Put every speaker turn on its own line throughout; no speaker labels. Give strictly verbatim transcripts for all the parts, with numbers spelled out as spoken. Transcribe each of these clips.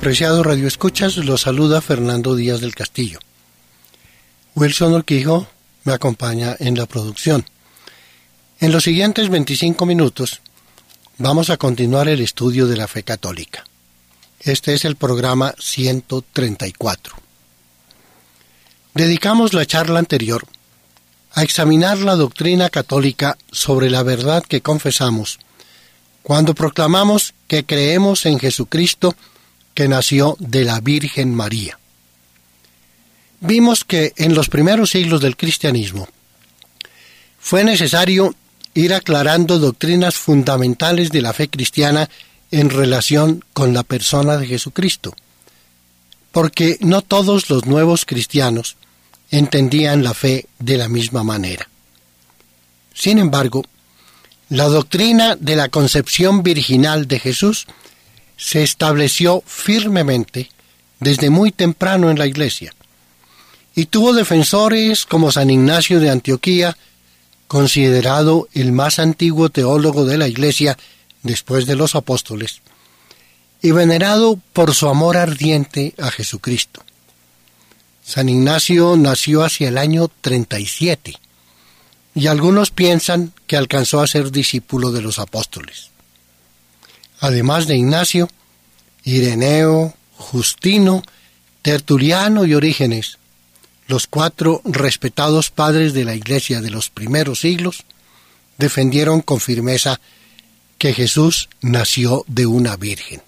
Apreciados radioescuchas, los saluda Fernando Díaz del Castillo. Wilson Urquijo me acompaña en la producción. En los siguientes veinticinco minutos vamos a continuar el estudio de la fe católica. Este es el programa ciento treinta y cuatro. Dedicamos la charla anterior a examinar la doctrina católica sobre la verdad que confesamos cuando proclamamos que creemos en Jesucristo que nació de la Virgen María. Vimos que en los primeros siglos del cristianismo fue necesario ir aclarando doctrinas fundamentales de la fe cristiana en relación con la persona de Jesucristo, porque no todos los nuevos cristianos entendían la fe de la misma manera. Sin embargo, la doctrina de la concepción virginal de Jesús se estableció firmemente desde muy temprano en la Iglesia y tuvo defensores como San Ignacio de Antioquía, considerado el más antiguo teólogo de la Iglesia después de los apóstoles, y venerado por su amor ardiente a Jesucristo. San Ignacio nació hacia el año treinta y siete, y algunos piensan que alcanzó a ser discípulo de los apóstoles. Además de Ignacio, Ireneo, Justino, Tertuliano y Orígenes, los cuatro respetados padres de la Iglesia de los primeros siglos, defendieron con firmeza que Jesús nació de una virgen.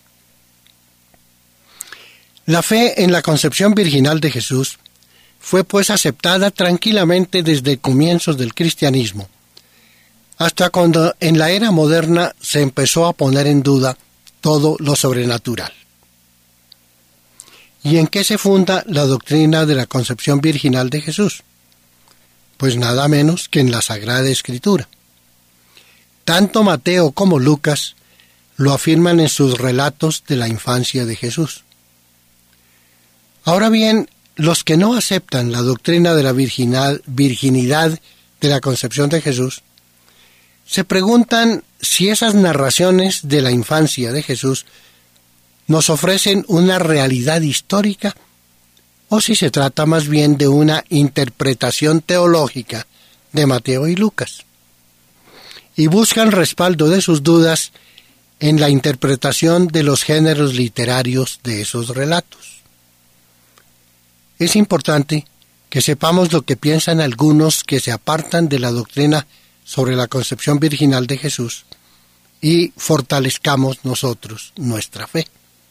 La fe en la concepción virginal de Jesús fue pues aceptada tranquilamente desde comienzos del cristianismo, hasta cuando en la era moderna se empezó a poner en duda todo lo sobrenatural. ¿Y en qué se funda la doctrina de la concepción virginal de Jesús? Pues nada menos que en la Sagrada Escritura. Tanto Mateo como Lucas lo afirman en sus relatos de la infancia de Jesús. Ahora bien, los que no aceptan la doctrina de la virginal, virginidad de la concepción de Jesús, se preguntan si esas narraciones de la infancia de Jesús nos ofrecen una realidad histórica o si se trata más bien de una interpretación teológica de Mateo y Lucas. Y buscan respaldo de sus dudas en la interpretación de los géneros literarios de esos relatos. Es importante que sepamos lo que piensan algunos que se apartan de la doctrina sobre la concepción virginal de Jesús y fortalezcamos nosotros nuestra fe.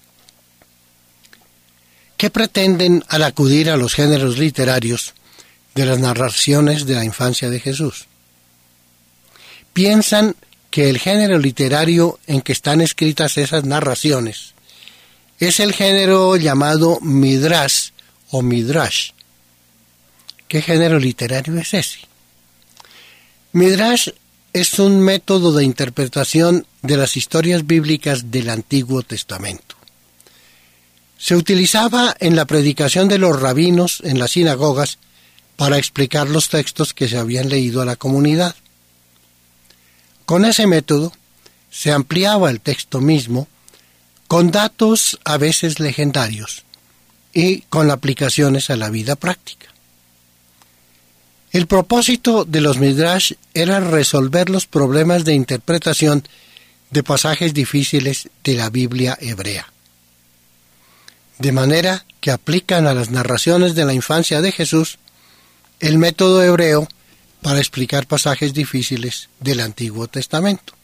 ¿Qué pretenden al acudir a los géneros literarios de las narraciones de la infancia de Jesús? Piensan que el género literario en que están escritas esas narraciones es el género llamado Midrash o Midrash. ¿Qué género literario es ese? Midrash es un método de interpretación de las historias bíblicas del Antiguo Testamento. Se utilizaba en la predicación de los rabinos en las sinagogas para explicar los textos que se habían leído a la comunidad. Con ese método se ampliaba el texto mismo con datos a veces legendarios y con aplicaciones a la vida práctica. El propósito de los Midrash era resolver los problemas de interpretación de pasajes difíciles de la Biblia hebrea. De manera que aplican a las narraciones de la infancia de Jesús el método hebreo para explicar pasajes difíciles del Antiguo Testamento.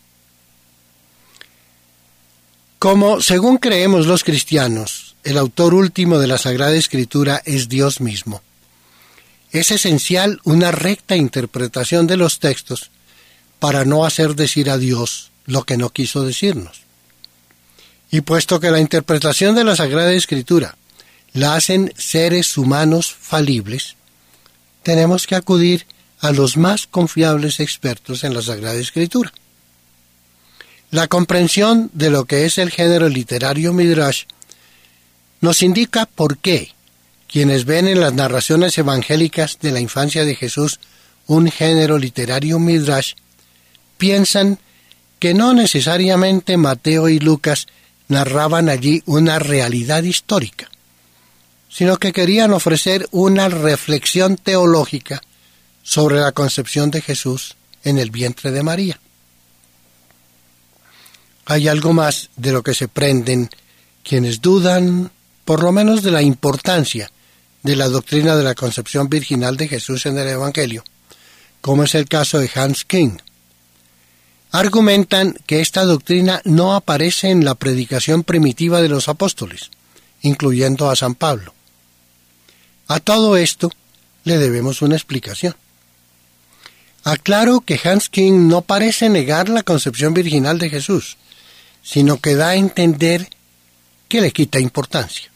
Como, según creemos los cristianos, el autor último de la Sagrada Escritura es Dios mismo, es esencial una recta interpretación de los textos para no hacer decir a Dios lo que no quiso decirnos. Y puesto que la interpretación de la Sagrada Escritura la hacen seres humanos falibles, tenemos que acudir a los más confiables expertos en la Sagrada Escritura. La comprensión de lo que es el género literario Midrash nos indica por qué quienes ven en las narraciones evangélicas de la infancia de Jesús un género literario Midrash piensan que no necesariamente Mateo y Lucas narraban allí una realidad histórica, sino que querían ofrecer una reflexión teológica sobre la concepción de Jesús en el vientre de María. Hay algo más de lo que se prenden quienes dudan, por lo menos, de la importancia de la doctrina de la concepción virginal de Jesús en el Evangelio, como es el caso de Hans King. Argumentan que esta doctrina no aparece en la predicación primitiva de los apóstoles, incluyendo a San Pablo. A todo esto le debemos una explicación. Aclaro que Hans King no parece negar la concepción virginal de Jesús, sino que da a entender que le quita importancia.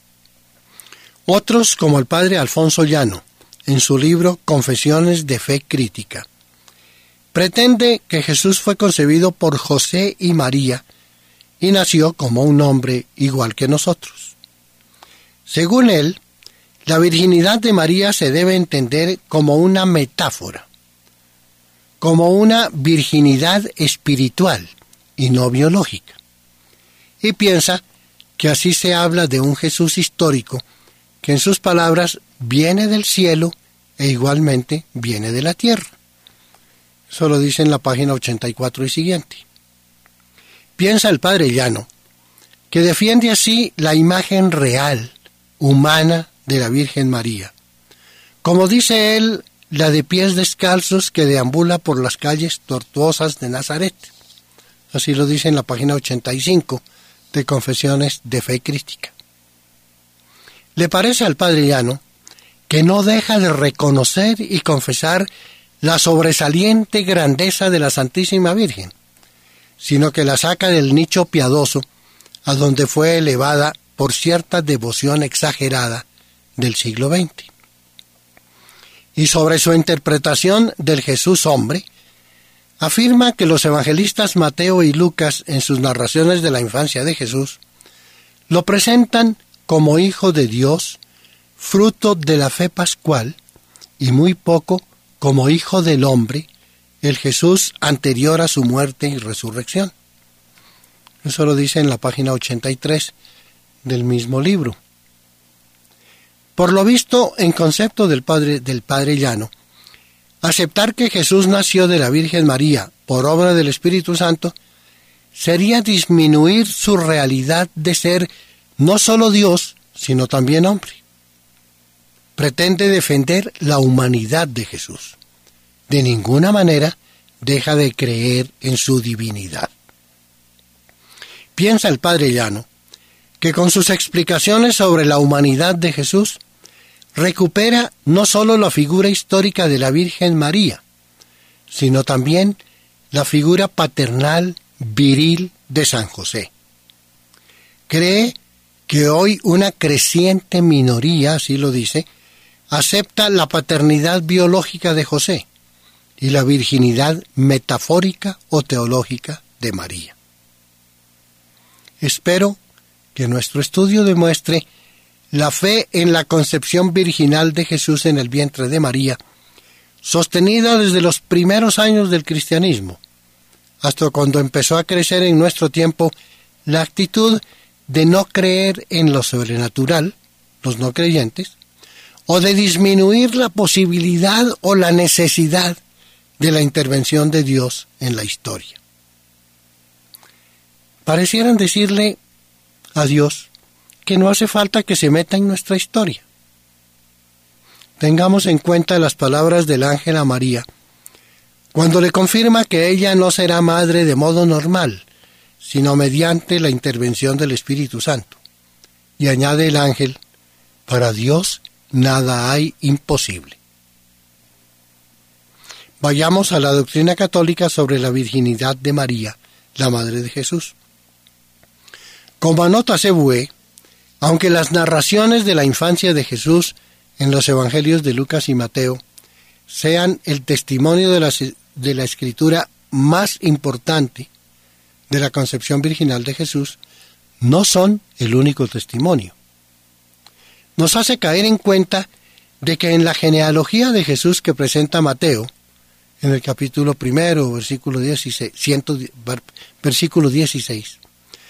Otros, como el padre Alfonso Llano, en su libro Confesiones de Fe Crítica, pretende que Jesús fue concebido por José y María y nació como un hombre igual que nosotros. Según él, la virginidad de María se debe entender como una metáfora, como una virginidad espiritual y no biológica. Y piensa que así se habla de un Jesús histórico que en sus palabras viene del cielo e igualmente viene de la tierra. Eso lo dice en la página ochenta y cuatro y siguiente. Piensa el padre Llano que defiende así la imagen real, humana, de la Virgen María, como dice él, la de pies descalzos que deambula por las calles tortuosas de Nazaret. Así lo dice en la página ochenta y cinco de Confesiones de Fe Crítica. Le parece al padre Llano que no deja de reconocer y confesar la sobresaliente grandeza de la Santísima Virgen, sino que la saca del nicho piadoso a donde fue elevada por cierta devoción exagerada del siglo veinte. Y sobre su interpretación del Jesús hombre, afirma que los evangelistas Mateo y Lucas, en sus narraciones de la infancia de Jesús, lo presentan como hijo de Dios, fruto de la fe pascual, y muy poco como hijo del hombre, el Jesús anterior a su muerte y resurrección. Eso lo dice en la página ochenta y tres del mismo libro. Por lo visto, en concepto del padre, del padre Llano, aceptar que Jesús nació de la Virgen María por obra del Espíritu Santo sería disminuir su realidad de ser no solo Dios, sino también hombre. Pretende defender la humanidad de Jesús. De ninguna manera deja de creer en su divinidad. Piensa el padre Llano que con sus explicaciones sobre la humanidad de Jesús recupera no solo la figura histórica de la Virgen María, sino también la figura paternal, viril de San José. Cree que hoy una creciente minoría, así lo dice, acepta la paternidad biológica de José y la virginidad metafórica o teológica de María. Espero que nuestro estudio demuestre la fe en la concepción virginal de Jesús en el vientre de María, sostenida desde los primeros años del cristianismo, hasta cuando empezó a crecer en nuestro tiempo la actitud de no creer en lo sobrenatural, los no creyentes, o de disminuir la posibilidad o la necesidad de la intervención de Dios en la historia. Parecieran decirle a Dios que no hace falta que se meta en nuestra historia. Tengamos en cuenta las palabras del ángel a María, cuando le confirma que ella no será madre de modo normal, sino mediante la intervención del Espíritu Santo. Y añade el ángel, para Dios nada hay imposible. Vayamos a la doctrina católica sobre la virginidad de María, la Madre de Jesús. Como anota C V E, aunque las narraciones de la infancia de Jesús en los evangelios de Lucas y Mateo sean el testimonio de la, de la escritura más importante de la concepción virginal de Jesús, no son el único testimonio. Nos hace caer en cuenta de que en la genealogía de Jesús que presenta Mateo, en el capítulo primero, versículo dieciséis, versículo dieciséis,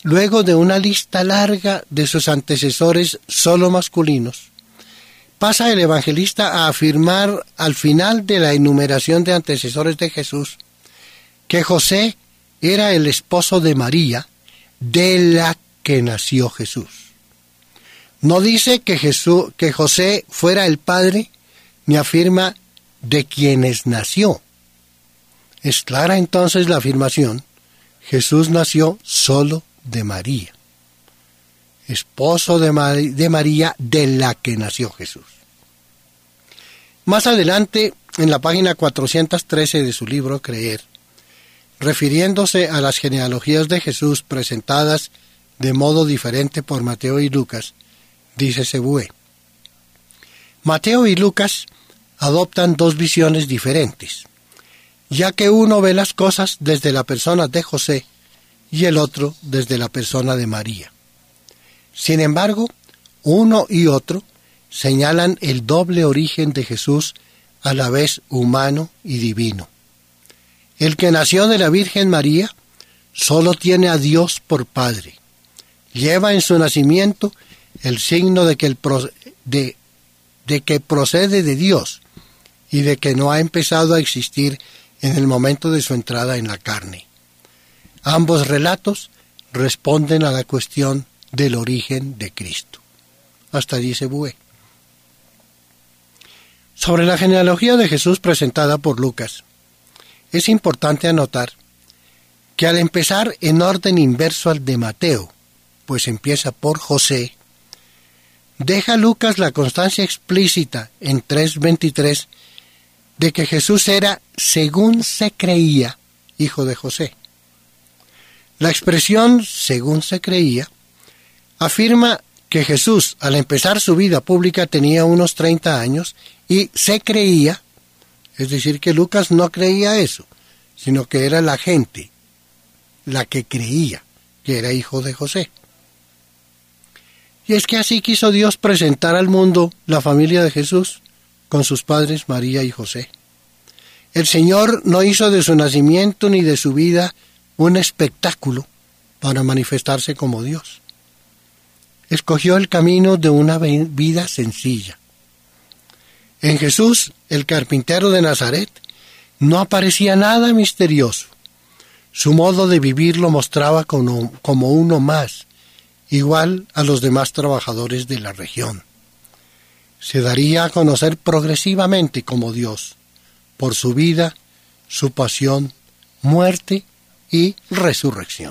luego de una lista larga de sus antecesores solo masculinos, pasa el evangelista a afirmar al final de la enumeración de antecesores de Jesús que José era el esposo de María, de la que nació Jesús. No dice que, Jesús, que José fuera el padre, ni afirma de quienes nació. Es clara entonces la afirmación: Jesús nació solo de María, esposo de, Mar- de María, de la que nació Jesús. Más adelante, en la página cuatrocientos trece de su libro Creer, refiriéndose a las genealogías de Jesús presentadas de modo diferente por Mateo y Lucas, dice Sebué: Mateo y Lucas adoptan dos visiones diferentes, ya que uno ve las cosas desde la persona de José y el otro desde la persona de María. Sin embargo, uno y otro señalan el doble origen de Jesús, a la vez humano y divino. El que nació de la Virgen María solo tiene a Dios por Padre. Lleva en su nacimiento el signo de que, el pro, de, de que procede de Dios y de que no ha empezado a existir en el momento de su entrada en la carne. Ambos relatos responden a la cuestión del origen de Cristo. Hasta dice Bué. Sobre la genealogía de Jesús presentada por Lucas, es importante anotar que al empezar en orden inverso al de Mateo, pues empieza por José, deja Lucas la constancia explícita en tres veintitrés de que Jesús era, según se creía, hijo de José. La expresión según se creía afirma que Jesús, al empezar su vida pública, tenía unos treinta años y se creía, es decir, que Lucas no creía eso, sino que era la gente la que creía que era hijo de José. Y es que así quiso Dios presentar al mundo la familia de Jesús con sus padres María y José. El Señor no hizo de su nacimiento ni de su vida un espectáculo para manifestarse como Dios. Escogió el camino de una vida sencilla. En Jesús, el carpintero de Nazaret, no aparecía nada misterioso. Su modo de vivir lo mostraba como, como uno más, igual a los demás trabajadores de la región. Se daría a conocer progresivamente como Dios, por su vida, su pasión, muerte y resurrección.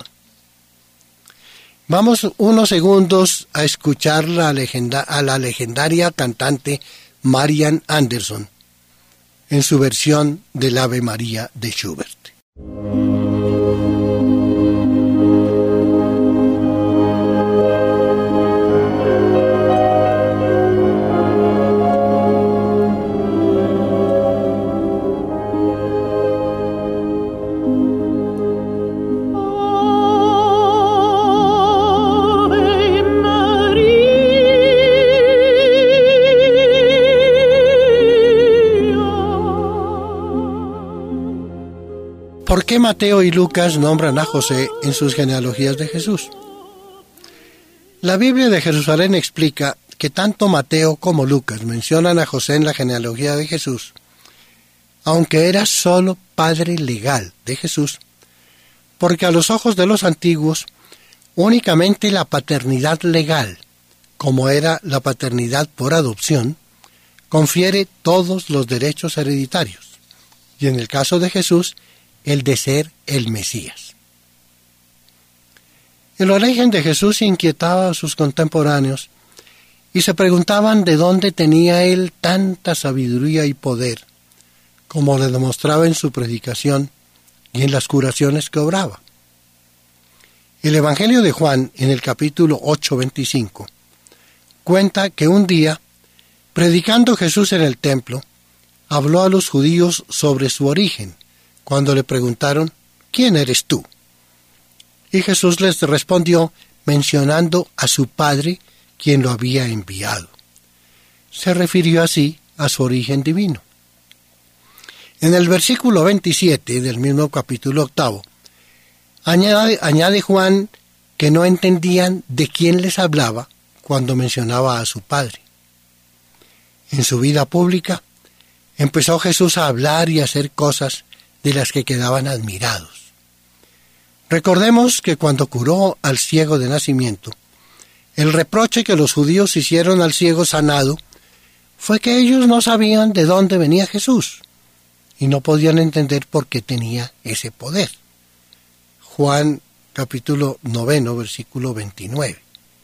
Vamos unos segundos a escuchar la legenda, a la legendaria cantante Marian Anderson en su versión del Ave María de Schubert. ¿Por qué Mateo y Lucas nombran a José en sus genealogías de Jesús? La Biblia de Jerusalén explica que tanto Mateo como Lucas mencionan a José en la genealogía de Jesús, aunque era solo padre legal de Jesús, porque a los ojos de los antiguos, únicamente la paternidad legal, como era la paternidad por adopción, confiere todos los derechos hereditarios, y en el caso de Jesús, el de ser el Mesías. El origen de Jesús inquietaba a sus contemporáneos y se preguntaban de dónde tenía él tanta sabiduría y poder, como le demostraba en su predicación y en las curaciones que obraba. El Evangelio de Juan, en el capítulo ocho veinticinco, cuenta que un día, predicando Jesús en el templo, habló a los judíos sobre su origen, cuando le preguntaron, ¿quién eres tú? Y Jesús les respondió mencionando a su Padre, quien lo había enviado. Se refirió así a su origen divino. En el versículo veintisiete del mismo capítulo octavo, añade, añade Juan que no entendían de quién les hablaba cuando mencionaba a su Padre. En su vida pública, empezó Jesús a hablar y a hacer cosas de las que quedaban admirados. Recordemos que cuando curó al ciego de nacimiento, el reproche que los judíos hicieron al ciego sanado fue que ellos no sabían de dónde venía Jesús y no podían entender por qué tenía ese poder. Juan capítulo noveno, versículo veintinueve.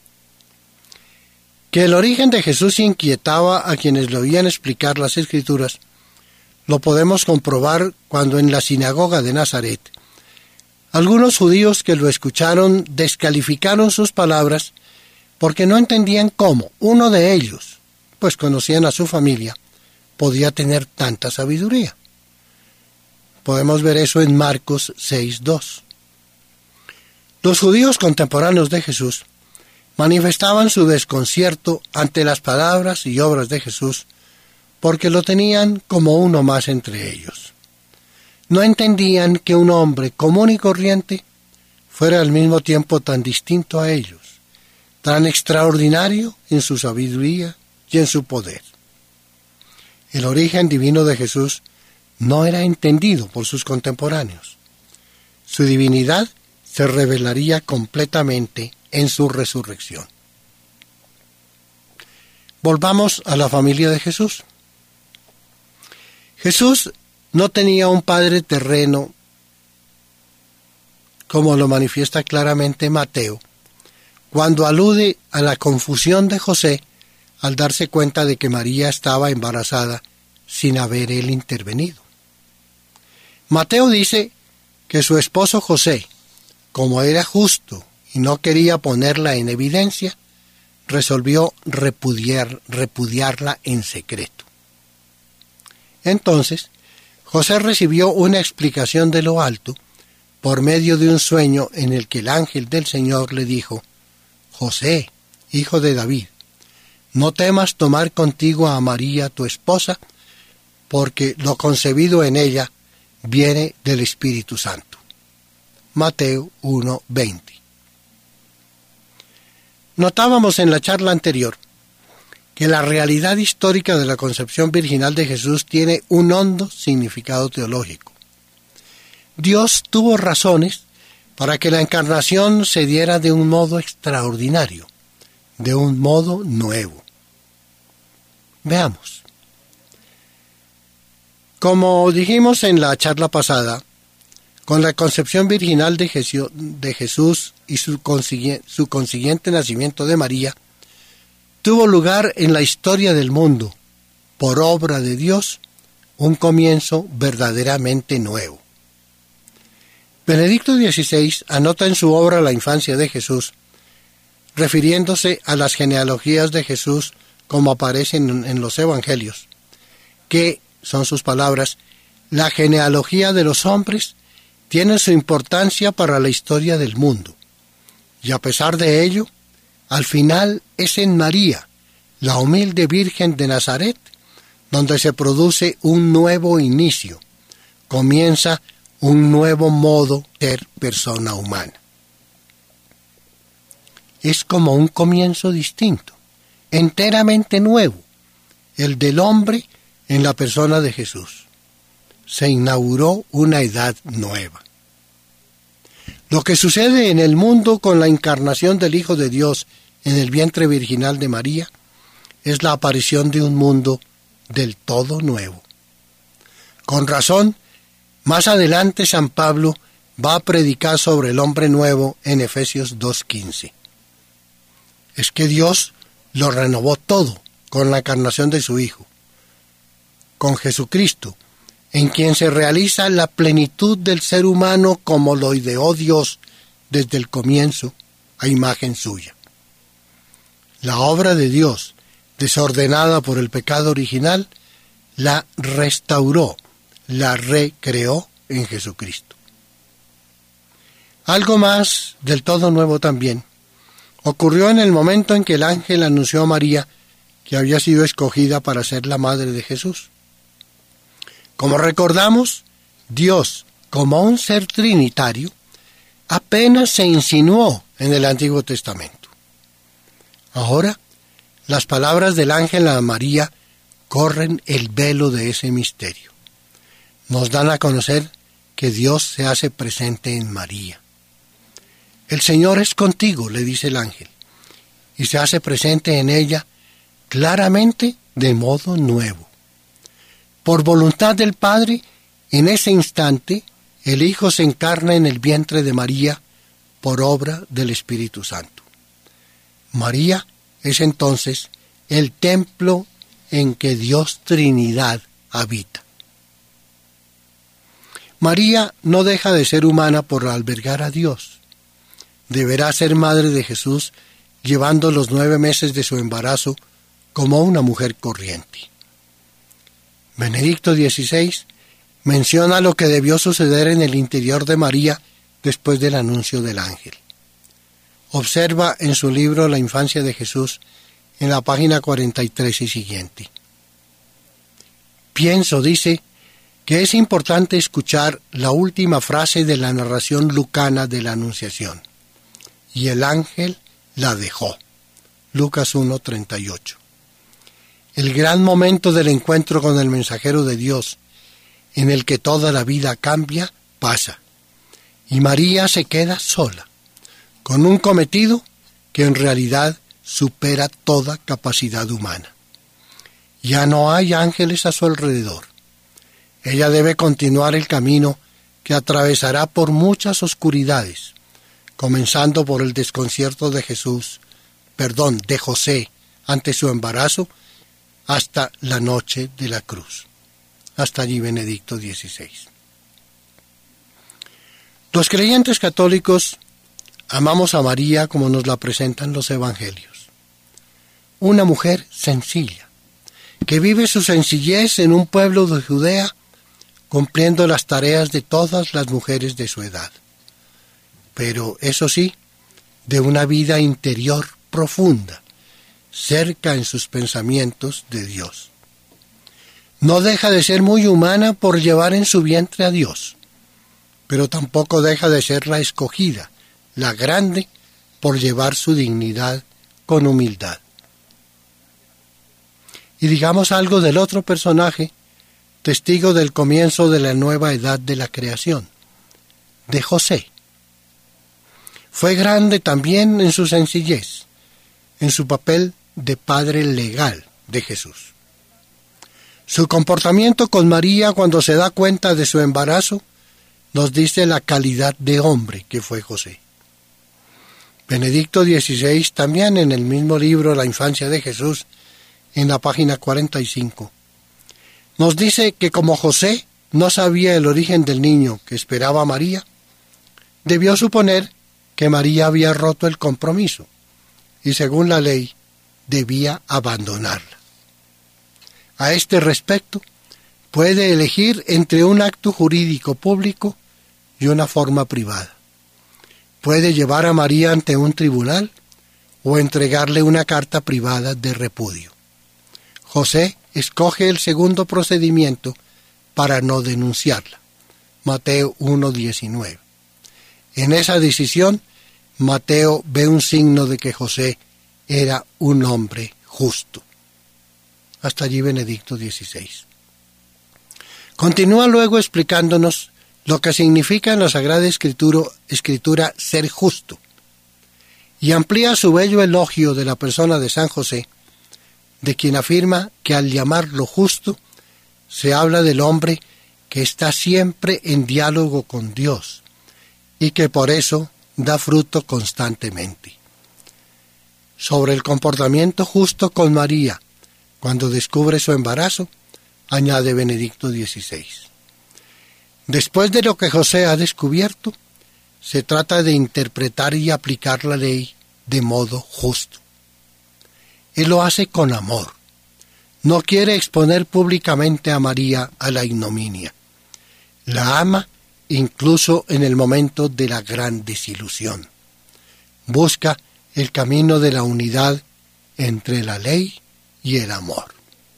Que el origen de Jesús inquietaba a quienes le oían explicar las Escrituras, lo podemos comprobar cuando en la sinagoga de Nazaret, algunos judíos que lo escucharon descalificaron sus palabras porque no entendían cómo uno de ellos, pues conocían a su familia, podía tener tanta sabiduría. Podemos ver eso en Marcos seis dos. Los judíos contemporáneos de Jesús manifestaban su desconcierto ante las palabras y obras de Jesús porque lo tenían como uno más entre ellos. No entendían que un hombre común y corriente fuera al mismo tiempo tan distinto a ellos, tan extraordinario en su sabiduría y en su poder. El origen divino de Jesús no era entendido por sus contemporáneos. Su divinidad se revelaría completamente en su resurrección. Volvamos a la familia de Jesús. Jesús no tenía un padre terreno, como lo manifiesta claramente Mateo, cuando alude a la confusión de José al darse cuenta de que María estaba embarazada sin haber él intervenido. Mateo dice que su esposo José, como era justo y no quería ponerla en evidencia, resolvió repudiar, repudiarla en secreto. Entonces, José recibió una explicación de lo alto por medio de un sueño en el que el ángel del Señor le dijo: José, hijo de David, no temas tomar contigo a María tu esposa, porque lo concebido en ella viene del Espíritu Santo. Mateo uno veinte. Notábamos en la charla anterior que la realidad histórica de la concepción virginal de Jesús tiene un hondo significado teológico. Dios tuvo razones para que la encarnación se diera de un modo extraordinario, de un modo nuevo. Veamos. Como dijimos en la charla pasada, con la concepción virginal de Jesús y su consiguiente, su consiguiente nacimiento de María, tuvo lugar en la historia del mundo, por obra de Dios, un comienzo verdaderamente nuevo. Benedicto dieciséis anota en su obra La infancia de Jesús, refiriéndose a las genealogías de Jesús como aparecen en los evangelios, que, son sus palabras, la genealogía de los hombres tiene su importancia para la historia del mundo, y a pesar de ello, al final es en María, la humilde Virgen de Nazaret, donde se produce un nuevo inicio, comienza un nuevo modo de ser persona humana. Es como un comienzo distinto, enteramente nuevo, el del hombre en la persona de Jesús. Se inauguró una edad nueva. Lo que sucede en el mundo con la encarnación del Hijo de Dios en el vientre virginal de María es la aparición de un mundo del todo nuevo. Con razón, más adelante San Pablo va a predicar sobre el hombre nuevo en Efesios dos quince. Es que Dios lo renovó todo con la encarnación de su Hijo, con Jesucristo, en quien se realiza la plenitud del ser humano como lo ideó Dios desde el comienzo a imagen suya. La obra de Dios, desordenada por el pecado original, la restauró, la recreó en Jesucristo. Algo más del todo nuevo también ocurrió en el momento en que el ángel anunció a María que había sido escogida para ser la madre de Jesús. Como recordamos, Dios, como un ser trinitario, apenas se insinuó en el Antiguo Testamento. Ahora, las palabras del ángel a María corren el velo de ese misterio. Nos dan a conocer que Dios se hace presente en María. El Señor es contigo, le dice el ángel, y se hace presente en ella claramente de modo nuevo. Por voluntad del Padre, en ese instante, el Hijo se encarna en el vientre de María por obra del Espíritu Santo. María es entonces el templo en que Dios Trinidad habita. María no deja de ser humana por albergar a Dios. Deberá ser madre de Jesús, llevando los nueve meses de su embarazo como una mujer corriente. Benedicto dieciséis menciona lo que debió suceder en el interior de María después del anuncio del ángel. Observa en su libro La infancia de Jesús, en la página cuarenta y tres y siguiente. Pienso, dice, que es importante escuchar la última frase de la narración lucana de la Anunciación. Y el ángel la dejó. Lucas uno, treinta y ocho. El gran momento del encuentro con el mensajero de Dios, en el que toda la vida cambia, pasa. Y María se queda sola, con un cometido que en realidad supera toda capacidad humana. Ya no hay ángeles a su alrededor. Ella debe continuar el camino que atravesará por muchas oscuridades, comenzando por el desconcierto de Jesús, perdón, de José ante su embarazo, hasta la noche de la cruz. Hasta allí Benedicto dieciséis. Los creyentes católicos amamos a María como nos la presentan los evangelios. Una mujer sencilla, que vive su sencillez en un pueblo de Judea, cumpliendo las tareas de todas las mujeres de su edad. Pero, eso sí, de una vida interior profunda, cerca en sus pensamientos de Dios. No deja de ser muy humana por llevar en su vientre a Dios, pero tampoco deja de ser la escogida, la grande, por llevar su dignidad con humildad. Y digamos algo del otro personaje, testigo del comienzo de la nueva edad de la creación, de José. Fue grande también en su sencillez, en su papel de padre legal de Jesús. Su comportamiento con María cuando se da cuenta de su embarazo nos dice la calidad de hombre que fue José. Benedicto dieciséis, también en el mismo libro La infancia de Jesús, en la página cuarenta y cinco, nos dice que como José no sabía el origen del niño que esperaba María, debió suponer que María había roto el compromiso y según la ley debía abandonarla. A este respecto, puede elegir entre un acto jurídico público y una forma privada. Puede llevar a María ante un tribunal o entregarle una carta privada de repudio. José escoge el segundo procedimiento para no denunciarla. Mateo uno diecinueve. En esa decisión, Mateo ve un signo de que José era un hombre justo. Hasta allí Benedicto dieciséis. Continúa luego explicándonos lo que significa en la Sagrada Escritura, Escritura ser justo, y amplía su bello elogio de la persona de San José, de quien afirma que al llamarlo justo, se habla del hombre que está siempre en diálogo con Dios, y que por eso da fruto constantemente. Sobre el comportamiento justo con María, cuando descubre su embarazo, añade Benedicto dieciséis. Después de lo que José ha descubierto, se trata de interpretar y aplicar la ley de modo justo. Él lo hace con amor. No quiere exponer públicamente a María a la ignominia. La ama incluso en el momento de la gran desilusión. Busca el camino de la unidad entre la ley y el amor.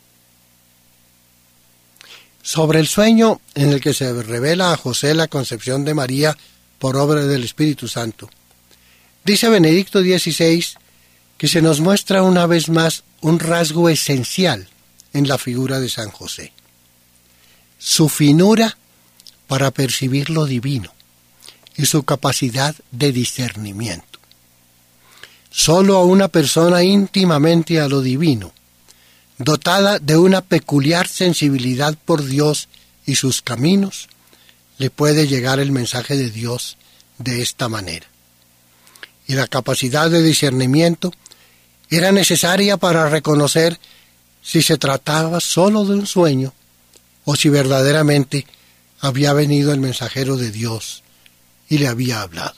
Sobre el sueño en el que se revela a José la concepción de María por obra del Espíritu Santo, Dice Benedicto dieciséis que se nos muestra una vez más un rasgo esencial en la figura de San José: su finura para percibir lo divino y su capacidad de discernimiento. Solo a una persona íntimamente a lo divino, dotada de una peculiar sensibilidad por Dios y sus caminos, le puede llegar el mensaje de Dios de esta manera. Y la capacidad de discernimiento era necesaria para reconocer si se trataba solo de un sueño o si verdaderamente había venido el mensajero de Dios y le había hablado.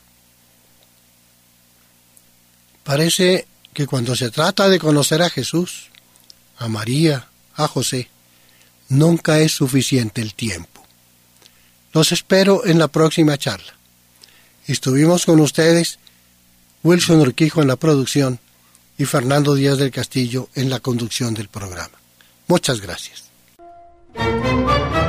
Parece que cuando se trata de conocer a Jesús, a María, a José, nunca es suficiente el tiempo. Los espero en la próxima charla. Estuvimos con ustedes Wilson Urquijo en la producción y Fernando Díaz del Castillo en la conducción del programa. Muchas gracias.